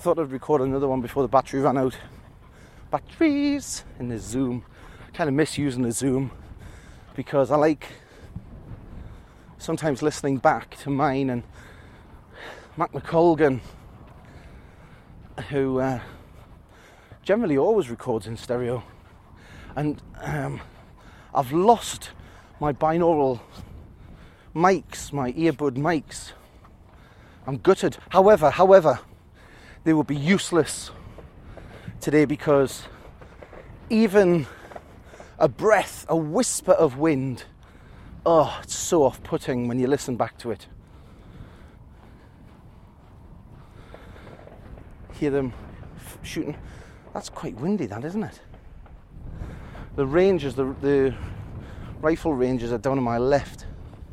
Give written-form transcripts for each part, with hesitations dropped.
thought I'd record another one before the battery ran out. Batteries in the Zoom. I kind of miss using the Zoom because I like sometimes listening back to mine and Mac McColgan, who generally always records in stereo. And I've lost my binaural mics, my earbud mics. I'm gutted. However, they will be useless today because even a breath, a whisper of wind, oh, it's so off-putting when you listen back to it. Hear them shooting. That's quite windy, that, isn't it? The ranges, the rifle ranges are down on my left.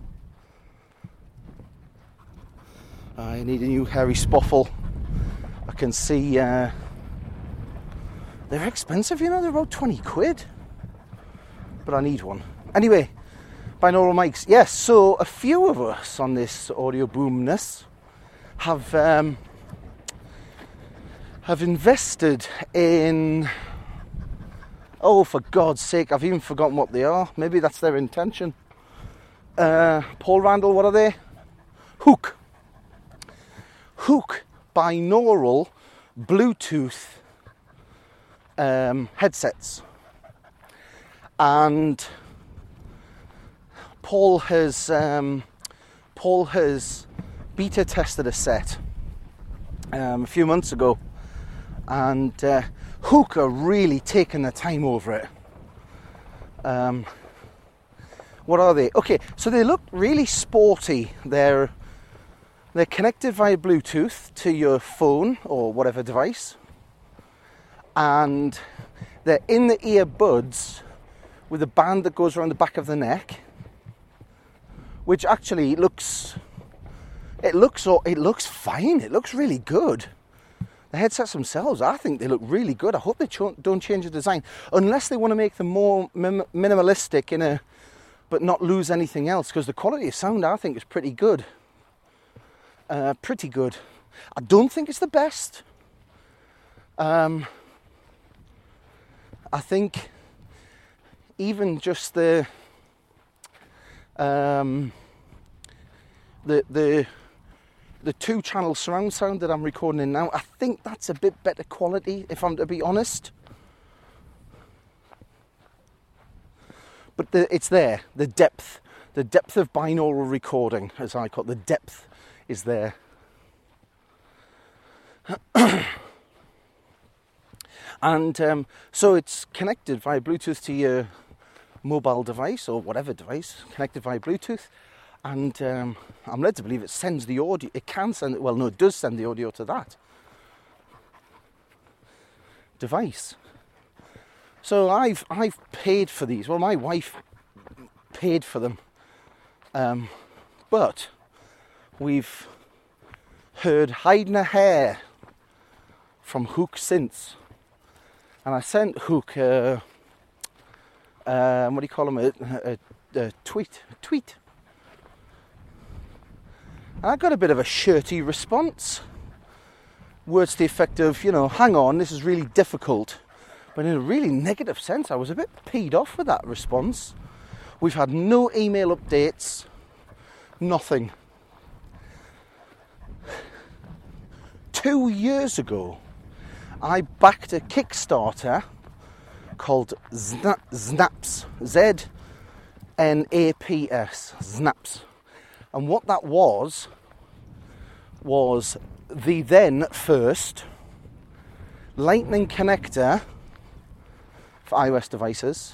I need a new hairy spoffle. I can see they're expensive, you know, they're about 20 quid. But I need one. Anyway, binaural mics. Yes, so a few of us on this Audio Boomness have invested in, oh, for God's sake, I've even forgotten what they are. Maybe that's their intention. Paul Randall, what are they? Hook binaural Bluetooth headsets. And Paul has beta tested a set a few months ago, and Hook are really taking their time over it. What are they? Okay, so they look really sporty. They're connected via Bluetooth to your phone or whatever device, and they're in the earbuds with a band that goes around the back of the neck, which actually looks fine. It looks really good. The headsets themselves, I think they look really good. I hope they don't change the design, unless they want to make them more minimalistic but not lose anything else, because the quality of sound, I think, is pretty good. I don't think it's the best. I think even just the 2-channel surround sound that I'm recording in now, I think that's a bit better quality, if I'm to be honest. But it's there, the depth of binaural recording, as I call it, the depth is there. And so it's connected via Bluetooth to your mobile device or whatever device, connected via Bluetooth. And I'm led to believe it sends the audio. It can send it. Well, no, it does send the audio to that device. So I've paid for these. Well, my wife paid for them, but we've heard hide na hair from Hook since, and I sent Hook what do you call them? A tweet. I got a bit of a shirty response. Words to the effect of, hang on, this is really difficult. But in a really negative sense, I was a bit peed off with that response. We've had no email updates, nothing. 2 years ago, I backed a Kickstarter called Znaps, Z-N-A-P-S, Znaps. And what that was the then first Lightning connector for iOS devices,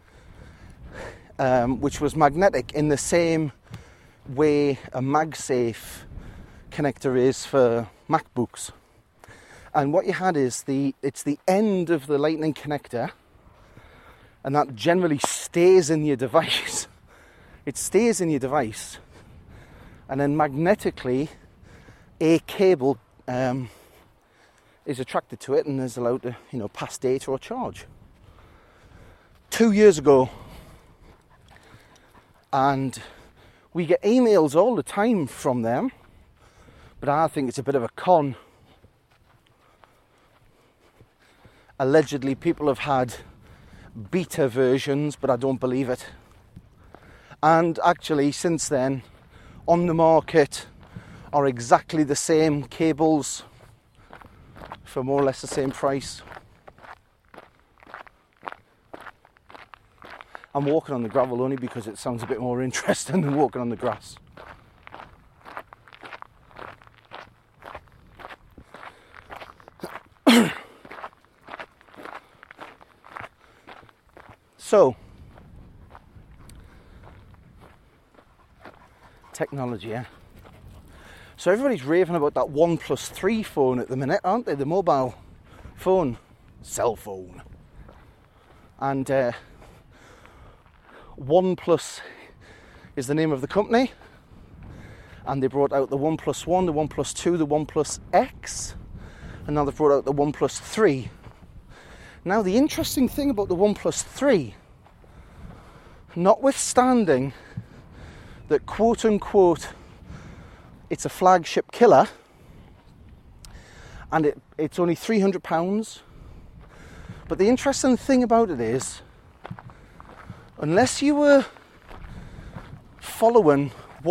which was magnetic in the same way a MagSafe connector is for MacBooks. And what you had is it's the end of the Lightning connector, and that generally stays in your device. It stays in your device, and then magnetically a cable is attracted to it and is allowed to, pass data or charge. 2 years ago, and we get emails all the time from them, but I think it's a bit of a con. Allegedly, people have had beta versions, but I don't believe it. And actually, since then, on the market are exactly the same cables for more or less the same price. I'm walking on the gravel only because it sounds a bit more interesting than walking on the grass. So, technology, yeah. So everybody's raving about that OnePlus 3 phone at the minute, aren't they? The mobile phone, cell phone. And OnePlus is the name of the company. And they brought out the OnePlus 1, the OnePlus 2, the OnePlus X. And now they've brought out the OnePlus 3. Now the interesting thing about the OnePlus 3, notwithstanding that quote unquote it's a flagship killer and it's only £300, but the interesting thing about it is, unless you were following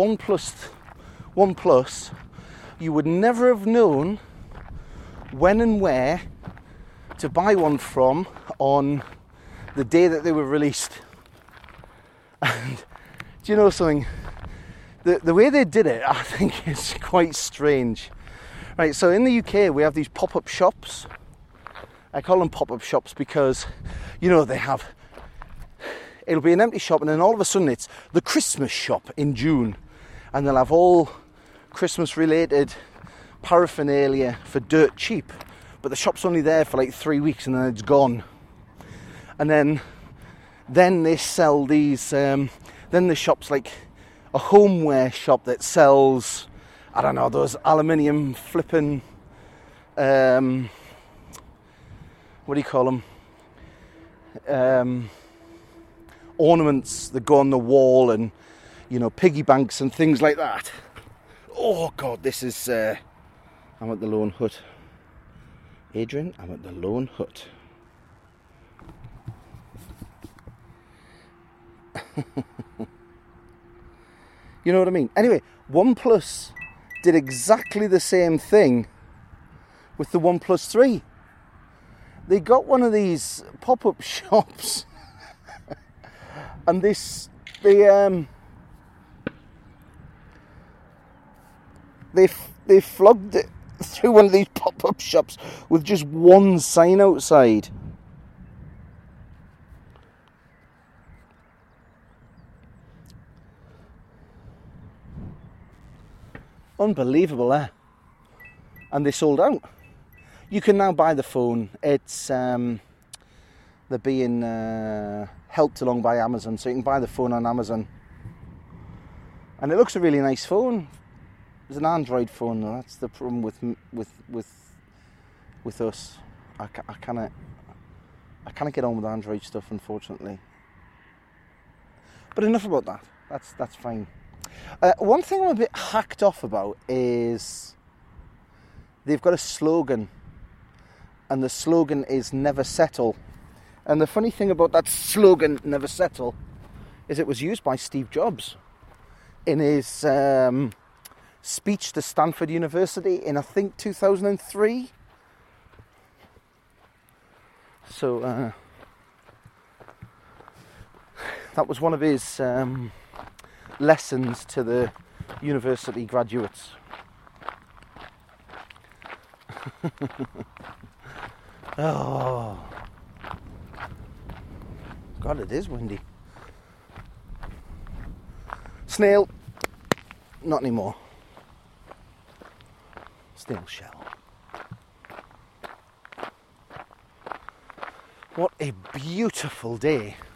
OnePlus, you would never have known when and where to buy one from on the day that they were released. And do you know something? The way they did it, I think, is quite strange. Right, so in the UK, we have these pop-up shops. I call them pop-up shops because, you know, it'll be an empty shop and then all of a sudden it's the Christmas shop in June. And they'll have all Christmas-related paraphernalia for dirt cheap. But the shop's only there for like 3 weeks and then it's gone. And then they sell these, then the shop's like a homeware shop that sells, I don't know, those aluminium flipping, what do you call them? Ornaments that go on the wall and, you know, piggy banks and things like that. Oh God, this is, I'm at the Lone Hut. Adrian, I'm at the Lone Hut. You know what I mean? Anyway, OnePlus did exactly the same thing with the OnePlus 3. They got one of these pop-up shops and they flogged it through one of these pop-up shops with just one sign outside. Unbelievable, eh? And they sold out. You can now buy the phone. It's they're being helped along by Amazon, so you can buy the phone on Amazon. And it looks a really nice phone. It's an Android phone, though. That's the problem with us. I can't get on with Android stuff, unfortunately. But enough about that. That's fine. One thing I'm a bit hacked off about is they've got a slogan, and the slogan is "Never Settle." And the funny thing about that slogan, "Never Settle," is it was used by Steve Jobs in his speech to Stanford University in, I think, 2003. So that was one of his lessons to the university graduates. Oh God, it is windy. Snail, not anymore. Snail shell. What a beautiful day.